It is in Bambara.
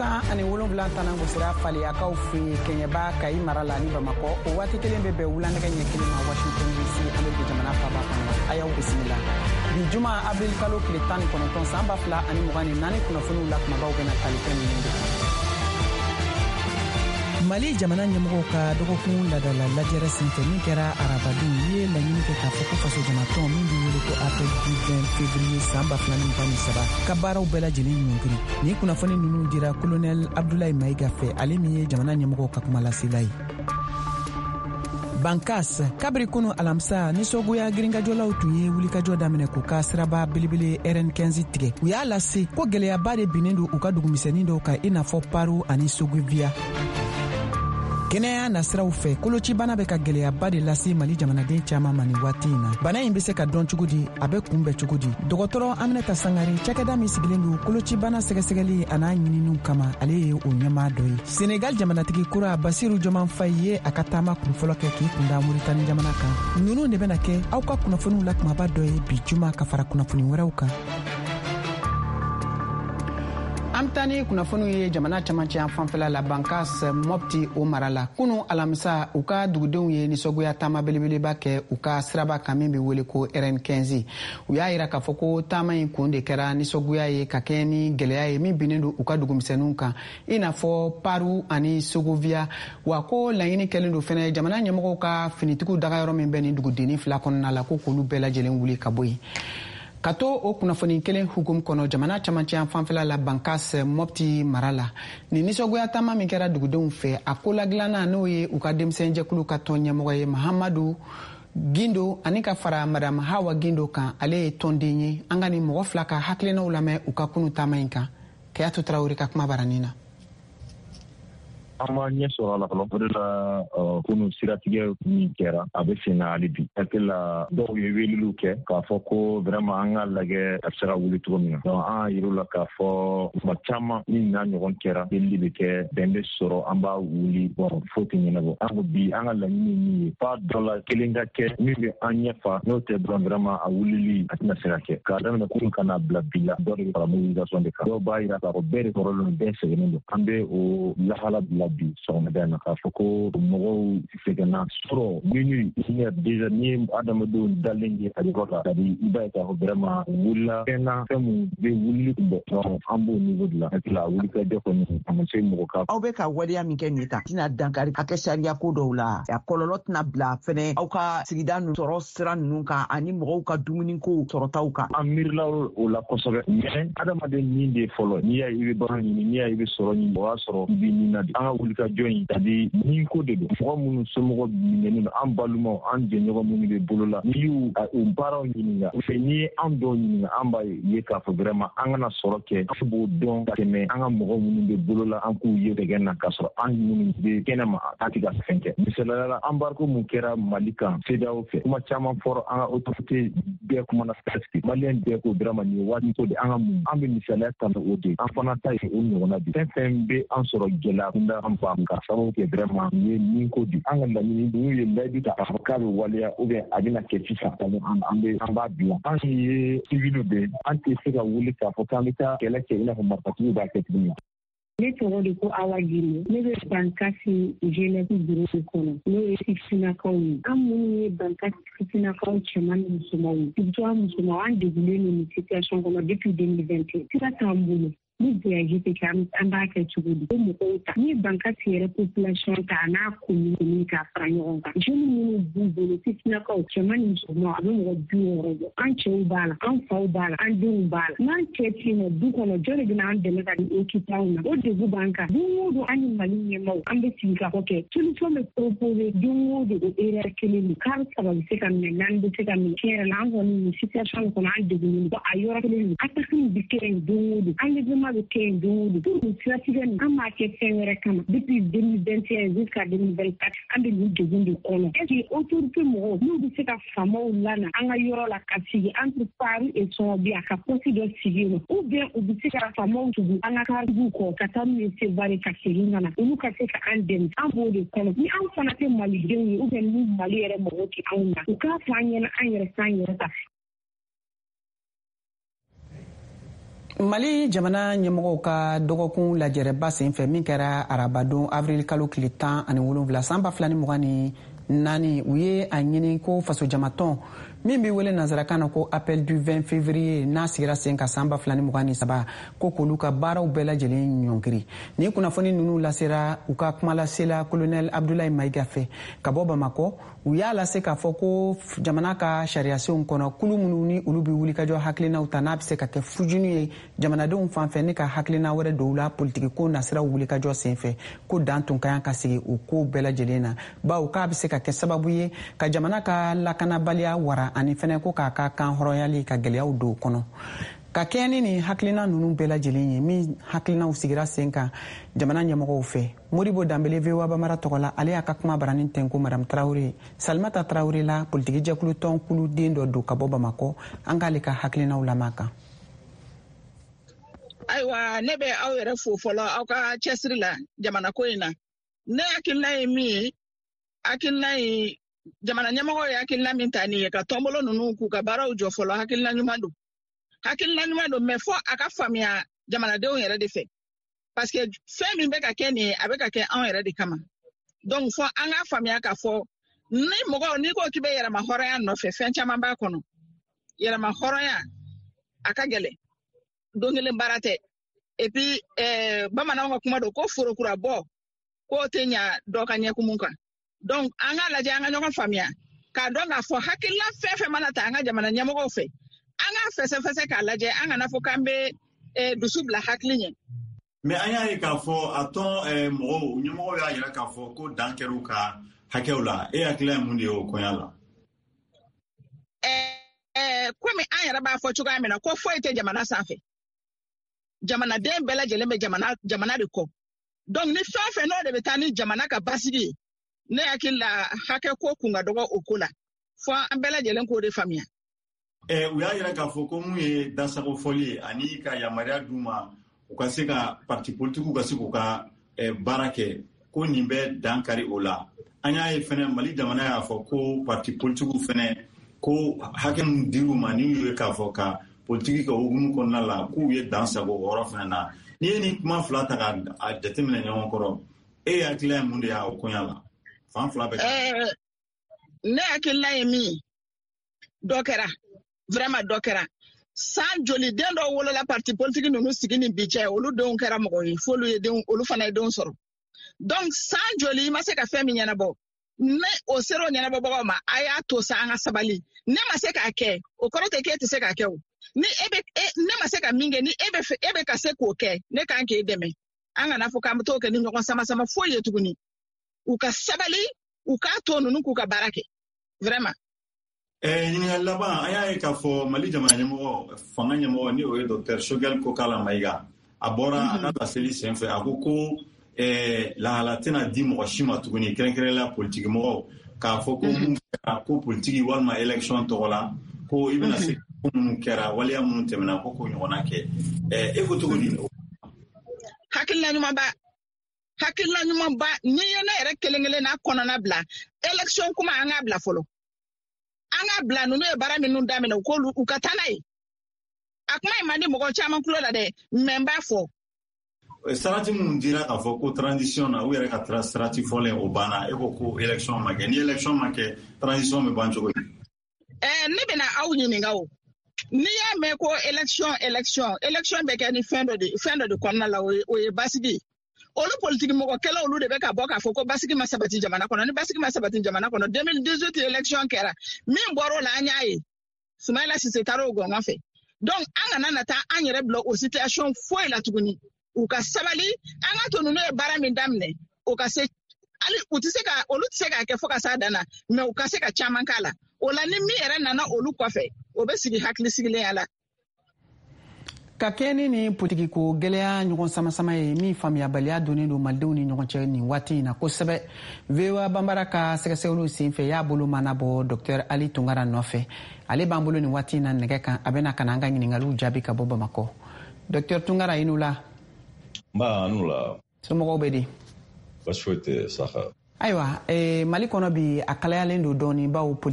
tan ani wolonwula tanan gosira fali akaw fi kenyaba kai marala ni Bamako o wati kelen be wulanege ɲɛ kelen ma Washington DC ale de jamana faba kɔnɔ ayaw bisimila bi juma avril kalo tile 19 san 2024 kunnafoniw la kumabaw bɛna tali fɛn minnu de Mali jamana ɲɛmɔgɔw ka dɔgɔkun ladala lajɛrɛ senfɛ min kɛra arabadon ye laɲini kɛ k'a fɔ ko faso jamatɔn min bɛ wele ko appel du 20 février san 2023 ka baaraw bɛɛ lajɛlen ɲɔngiri ni kunnafoni ninnu dira colonel Abdoulaye Maïga fɛ ale min ye jamana ɲɛmɔgɔw ka kuma lasela ye Bankas kabiri kunu alamisa nisɔgoya girinkajɔlaw tun ye wulikajɔ daminɛ k'u ka siraba belebele RN15 tigɛ u y'a lase ko gɛlɛyaba de binnen don u ka dugumisɛnnin dɔw kan i n'a fɔ Paru ani Soguvia kɛnɛya nasiraw fɛ kolocibana bɛ ka gɛlɛyaba de lase Mali jamanaden caman ma ni waati in na bana in bɛ se ka dɔn cogo di a bɛ kunbɛn cogo di dɔgɔtɔrɔ Aminata Sangare cakɛda min sigilen don kolocibana sɛgɛsɛgɛli a n'a ɲininiw kama ale ye o ɲɛmaa dɔ ye Senegal jamanatigi kura Basiru Jɔman Fayi ye a ka taama kunfɔlɔ kɛ k'i kunda Moritani jamana kan ninnu de bɛna kɛ aw ka kunnafoniw la kumaba dɔ ye bi juma ka fara kunnafoni wɛrɛw kan Amtani kunnafoniw ye jamana camancɛ yan fanfɛla la Bankas Mopti o mara la kunu alamisa u ka dugudenw ye nisɔgoya taama belebeleba kɛ u ka siraba kan min bɛ wele ko RN15 u y'a yira k'a fɔ ko taama in kun de kɛra nisɔgoya ye ka kɛ ni gɛlɛya ye min binnen don u ka dugumisɛnninw kan i n'a fɔ Paru ani Sogovia wa ko laɲini kɛlen don fɛnɛ jamana ɲɛmɔgɔw ka finitigiw dagayɔrɔ min bɛ nin dugudennin fila kɔnɔna la ko k'olu bɛɛ lajɛlen wuli ka bɔ yen ka to o kunnafoni kelen hukum kɔnɔ jamana camancɛ yan fanfɛla la Bankas Mopti mara la ni nisɔgoya taama min kɛra dugudenw fɛ a ko ladilanna n'o ye u ka denmisɛnjɛkulu ka tɔn ɲɛmɔgɔ ye Mahamadu Gindo ani ka fara Madame Hawa Gindo kan ale ye tɔnden ye an ka ni mɔgɔ fila ka hakilinaw lamɛn u ka kunu taama in kan Kayatu Tarawele ka kuma baranin na Ama ɲɛ sɔrɔ la fɔlɔ o de la kunu siratigɛ min kɛra a bɛ sen na hali bi hakili la dɔw ye weleliw kɛ k'a fɔ ko vraiment an ka lajɛ a bɛ se ka wuli cogo min na donc an y'a yir'u la k'a fɔ tuma caman ni n'a ɲɔgɔn kɛra delili bɛ kɛ bɛn bɛ sɔrɔ an b'a wuli bon fo tɛ ɲɛnabɔ an ko bi an ka laɲini min ye f'a dɔ la kelen ka kɛ min bɛ an ɲɛfa n'o tɛ dɔrɔn vraiment a wulili a tɛna se ka kɛ k'a daminɛ kunu kana bila bi la dɔ de bɛ fara mobilisation de kan dɔw b'a yira k'a fɔ bɛɛ de kɔrɔlen bɛɛ sɛgɛnnen don an bɛ o lahala bila bi sɔgɔmada na k'a fɔ ko mɔgɔw sɛgɛnna sɔrɔ minnu déjà ni adamadenw dalen ye a bɛ ka i b'a ye k'a fɔ vraiment wulila fɛn na fɛn min bɛ wulili kun bɔ donc an b'o niveau de la hakili la wulikajɔ kɔni a ma se mɔgɔ ka aw bɛ ka waleya min kɛ nin ta tɛna dankari a kɛ sariya ko dɔw la a kɔlɔlɔ tɛna bila fɛnɛ aw ka sigida ninnu sɔrɔ sira ninnu kan ani mɔgɔw ka dumuniko sɔrɔtaw kan an miirila o la kosɛbɛ mais adamaden min de fɔlɔ n'i y'a ye i bɛ baara ɲini n'i y'a ye i bɛ sɔrɔ ɲini o y'a sɔrɔ i bɛ nin na de an ka wulikajɔ in c'est-à-dire ni ko de don mɔgɔ minnu somɔgɔ minɛnen don an balimaw an jɛɲɔgɔn minnu bɛ bolo la n'i y'u baaraw ɲininka ou bien n'i ye an dɔw ɲininka an b'a ye k'a fɔ vraiment an kana sɔrɔ kɛ an b'o dɔn ka tɛmɛ an ka mɔgɔ minnu bɛ bolo la an k'u ye dɛgɛ na k'a sɔrɔ an minnu bɛ kɛnɛma an tɛ ka fɛn kɛ misaliyala la embargo mun kɛra Mali kan CEDEAO fɛ kuma caman fɔra an ka autorité bɛɛ kumana presque maliyɛn bɛɛ ko vraiment nin ye waati ko de an ka mun an bɛ misaliya ta o de an fana ta ye o ɲɔgɔnna bi fɛn fɛn bɛ an sɔrɔ gɛlɛya kunda an fa ka sababu kɛ vraiment ni ye min ko di an ka laɲini n'u ye layidu ta k'a fɔ k'a bɛ waleya ou bien a bɛna kɛ sisan an b'a bila an ye civil bɛ an tɛ se ka wuli k'a fɔ k'an bɛ taa kɛlɛ kɛ i n'a fɔ marifatigiw b'a kɛ tuguni. Ne tɔgɔ de ko Awa Gindo ne bɛ Bankasi jeunesse bureau kɔnɔ n'o ye fitinakaw ye an minnu ye Bankasi fitinakaw cɛman ni musomanw ye surtout an musomanw an degunnen don nin situation kɔnɔ depuis 2021 sira t'an bolo ni voyage tɛ kɛ an b'a kɛ cogo di ko mɔgɔw ta ni Bankasi yɛrɛ population ta a n'a commune k'a fara ɲɔgɔn kan jeunes minnu b'u bolo fitinakaw cɛman ni musomanw a bɛ mɔgɔ 60 bɔ an cɛw b'a la an faw b'a la an denw b'a la n'an cɛ tɛ yen nɔ du kɔnɔ jɔn de bɛna an dɛmɛ ka di équipement na o degun b'an kan don o don an ni Mali ɲɛmaaw an bɛ sigi ka fɔ kɛ solution bɛ proposer don o don o erreur kelen don k'an saba bɛ se ka minɛ naani bɛ se ka minɛ tiɲɛ yɛrɛ la an kɔni nin situation kɔnɔ an degunnen don a yɔrɔ kelen don attaque bɛ kɛ yen don o don enlèvement bɛ kɛ yen don o don pour nin siratigɛ nin an b'a kɛ fɛn wɛrɛ kama depuis 2021 jusqu'à 2024 an bɛ nin degun de kɔnɔ est-ce que autorité mɔgɔw n'u bɛ se ka faamaw lana an ka yɔrɔ la ka sigi entre Paris et Sɔgɔbiya ka poste dɔ sigi yen ou bien u bɛ se ka faamaw tugu an ka karitigiw kɔ ka taa n'u ye Sevare ka segin ka na olu ka se ka an dɛmɛ an b'o de kɔnɔ ni an fana tɛ malidenw ye ou bien ni Mali yɛrɛ mɔgɔw tɛ anw na u k'a fɔ an ɲɛna an yɛrɛ s'an yɛrɛ ta Mali jamana ɲɛmɔgɔw ka dɔgɔkun lajɛrɛba senfɛ min kɛra arabadon avril kalo tile 17 san 2024 u ye a ɲini ko faso jamatɔn min bɛ wele nanzarakan na ko appel du 20 février n'a sigira sen ka san 2023 ko k'olu ka baaraw bɛɛ lajɛlen ɲɔngiri. Ni kunnafoni ninnu lasera u ka kumalasela colonel Abdoulaye Maïga fɛ ka bɔ Bamakɔ, u y'a lase k'a fɔ ko jamana ka sariyasenw kɔnɔ kulu minnu ni olu bɛ wulikajɔ hakilinaw ta n'a bɛ se ka kɛ fujuni ye jamanadenw fan fɛ ni ka hakilina wɛrɛ dɔw la politiki ko nasiraw wulikajɔ senfɛ ko dan tun ka kan ka sigi o ko bɛɛ lajɛlen na bawo k'a bɛ se ka kɛ sababu ye ka jamana ka lakanabaliya wara ani fɛnɛ ko k'a ka kan hɔrɔnyali ka gɛlɛyaw don kɔnɔ. Ka kɛ ni hakilina ninnu bɛɛ lajɛlen ye min hakilinaw sigira sen kan jamana ɲɛmɔgɔw fɛ. Moribo Dambele VOA Bamara tɔgɔ la ale y'a ka kuma baranin tɛnko Madame Traoré. Salimata Traoré la politiki jɛkulu tɔn kulu den dɔ don ka bɔ Bamakɔ an k'ale ka hakilinaw lamɛn kan. Ayiwa ne bɛ aw yɛrɛ fo fɔlɔ aw ka cɛsiri la jamana ko in na. Ne hakilina ye min ye hakilina ye jamana ɲɛmɔgɔw ye hakilina min ta nin ye ka tɔnbolo ninnu k'u ka baaraw jɔ fɔlɔ hakilina ɲuman don. Hakilina ɲuman don mais fɔ a ka faamuya jamanadenw yɛrɛ de fɛ. Parce que fɛn min bɛ ka kɛ nin ye a bɛ ka kɛ anw yɛrɛ de kama. Donc fɔ an ka faamuya k'a fɔ ni mɔgɔ n'i ko k'i bɛ yɛlɛma hɔrɔnya nɔfɛ fɛn caman b'a kɔnɔ. Yɛlɛma hɔrɔnya a ka gɛlɛn. Don kelen baara tɛ. Et puis bamananw ka kuma don ko forokura bɔ k'o tɛ ɲa dɔ ka ɲɛkumun kan. Donc an ka lajɛ an ka ɲɔgɔn faamuya k'a dɔn k'a fɔ hakilina fɛn fɛn mana ta an ka jamana ɲɛmɔgɔw fɛ an ka fɛsɛfɛsɛ k'a lajɛ an kana fɔ k'an bɛ dusu bila hakili ɲɛ. Mais an y'a ye k'a fɔ a tɔn mɔgɔw ɲɛmɔgɔw y'a jira k'a fɔ ko dan kɛr'u ka hakɛw la e hakilina ye mun de ye o kɔɲa la? Komi an yɛrɛ b'a fɔ cogoya min na ko foyi tɛ jamana sanfɛ. Jamanaden bɛɛ lajɛlen bɛ jamana de kɔ. Donc ni fɛn o fɛn n'o de bɛ taa ni jamana ka basigi ye ne hakili la hakɛ ko kun ka dɔgɔ o ko la fɔ an bɛɛ lajɛlen k'o de faamuya. U y'a jira k'a fɔ ko mun ye dasago fɔli ye ani ka yamaruya d'u ma u ka se ka parti politiques ka se k'u ka baara kɛ ko nin bɛ dan kari o la. An y'a ye fɛnɛ Mali jamana y'a fɔ ko parti politiques fɛnɛ ko hakɛ min dir'u ma ni y'u ye k'a fɔ ka politiki ka hukumu kɔnɔna la k'u ye dan sago o yɔrɔ fɛnɛ na. N'i ye nin kuma fila ta ka jateminɛ ɲɔgɔn kɔrɔ e hakilina ye mun de y'a o kɔɲa la? Fan fila bɛ ne hakilina ye min dɔ kɛra vraiment dɔ kɛra san joli den dɔ wolola parti politique ninnu sigi ni bi cɛ olu denw kɛra mɔgɔ ye f'olu ye denw olu fana ye denw sɔrɔ. Donc san joli i ma se ka fɛn min ɲɛnabɔ ne o sera o ɲɛnabɔbagaw ma a y'a to sa an ka sabali ne ma se k'a kɛ o kɔrɔ tɛ k'e tɛ se k'a kɛ o ni ne ma se ka min kɛ ni e bɛ ka se k'o kɛ ne kan k'e dɛmɛ an kana fɔ k'an bɛ t'o kɛ ni ɲɔgɔn sama foyi ye tuguni u ka sabali u k'a to ninnu k'u ka baara kɛ vraiment. Ɲininkali laban an y'a ye k'a fɔ Mali jamana ɲɛmɔgɔ fanga ɲɛmɔgɔ ni o ye Dr Choguel Kokala Maïga a bɔra a ka laseli senfɛ a ko lahala tɛna di mɔgɔ si ma tuguni kɛrɛnkɛrɛnla politiki mɔgɔw k'a fɔ ko mun kɛra ko politiki walima élection tɔgɔ la ko i bɛna se ko minnu kɛra waleya minnu tɛmɛna ko k'o ɲɔgɔnna kɛ e ko cogo di? Hakilina ɲumanba ni ye ne yɛrɛ kelen n'a kɔnɔna bila élection kuma an k'a bila fɔlɔ an k'a bila ninnu ye baara minnu daminɛ u ka taa n'a ye a kuma in man di mɔgɔ caman tulo la dɛ mais n b'a fɔ sarati minnu dira k'a fɔ ko transition na u yɛrɛ ka sarati fɔlen o banna e ko élection ma kɛ ni élection ma kɛ transition bɛ ban cogo di? Ne bɛna aw ɲininka o n'i y'a mɛn ko élection bɛ kɛ ni fɛn dɔ de kɔnɔna la o ye basigi olu politiki mɔgɔkɛlaw olu de bɛ ka bɔ k'a fɔ ko basigi ma sabati jamana kɔnɔ ni basigi ma sabati jamana kɔnɔ 2018 élection kɛra min bɔra o la an y'a ye Soumaïla Cissé taara o gɔngɔn fɛ donc an kana na taa an yɛrɛ bila o situation foyi la tuguni u ka sabali an ka to ninnu ye baara min daminɛ o ka se hali olu tɛ se k'a kɛ fo ka s'a dan na mais u ka se ka caman k'a la o la ni min yɛrɛ nana olu kɔfɛ o bɛ sigi hakili sigilen la. Ka kɛ ni politiki ko gɛlɛya ɲɔgɔn sama ye min faamuyabaliya donnen don malidenw ni ɲɔgɔn cɛ nin waati in na kosɛbɛ VOA Bambara ka sɛgɛsɛgɛliw senfɛ y'a bolo mana bɔ Dr Ali Tunkara nɔfɛ ale b'an bolo nin waati in na nɛgɛ kan a bɛna ka na an ka ɲininkaliw jaabi ka bɔ Bamakɔ. Dr Tunkara i n'u la. N'u la. Somɔgɔw bɛ di? Baasi foyi tɛ Saka. Ayiwa Mali kɔnɔ bi a kalayalen don dɔɔni bawo